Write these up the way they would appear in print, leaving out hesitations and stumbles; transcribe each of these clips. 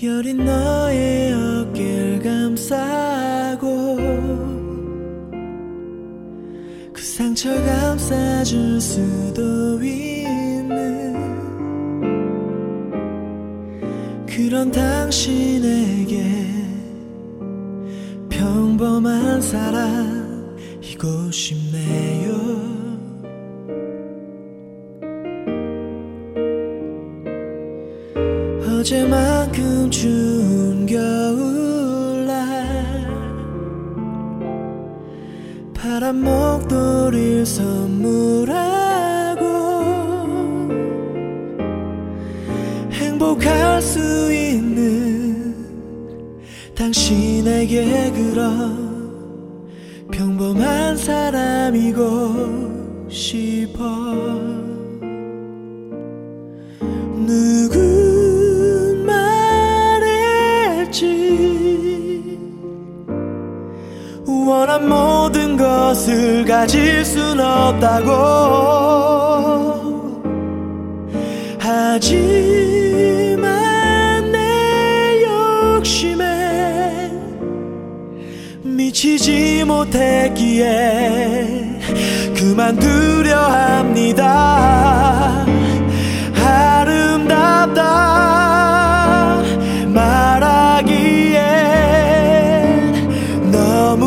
여린 너의 어깨를 감싸고 그 상처 감싸줄 수도 있는 그런 당신에게 평범한 사람이고 싶네요. 어제만큼 추운 겨울날 파란 목도리를 선물하고 행복할 수 있는 당신에게 그런 평범한 사람이고 싶어. 누군 말했지 원한 모든 것을 가질 순 없다고. 하지만 내 욕심에 미치지 못했기에 그만두려 합니다. 아름답다 말하기엔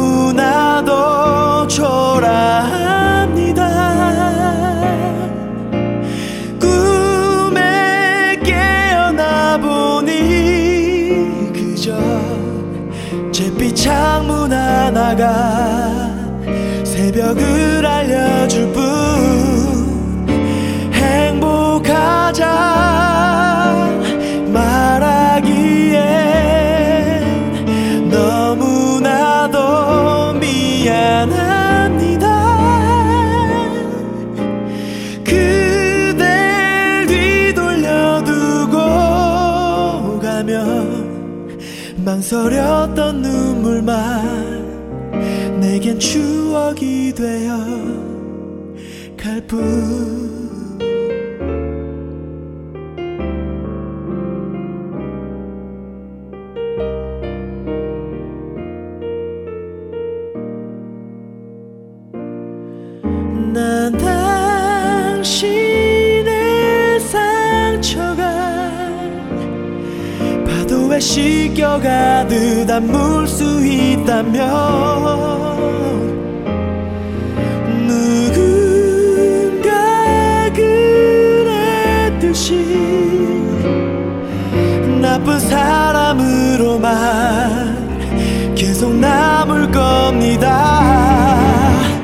너무나도 초라합니다. 꿈에 깨어나 보니 그저 잿빛 창문 하나가 새벽을 알려줄 뿐. 행복하자 말하기엔 너무나도 미안합니다. 그댈 뒤돌려두고 가면 망설였던 눈물만 내겐 추억이 되어 갈 뿐. 난 당신의 상처가 파도에 씻겨가듯 안 물 수 있다면 누군가 그랬듯이 나쁜 사람으로만 계속 남을 겁니다.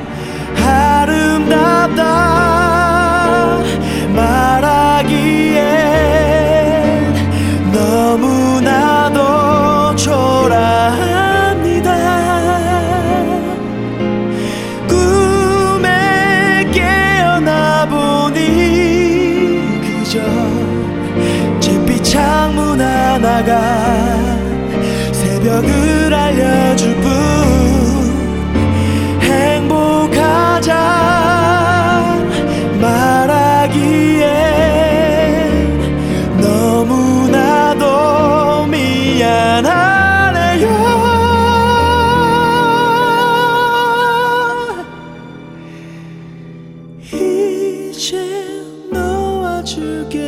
아름답다 말하기엔 너무나도 초라합니다. 꿈에 깨어나 보니 그저 잿빛 창문 하나가 새벽을 알려줄 뿐. 행복하자 말하기엔 너무나도 미안하네요. 이제 놓아줄게.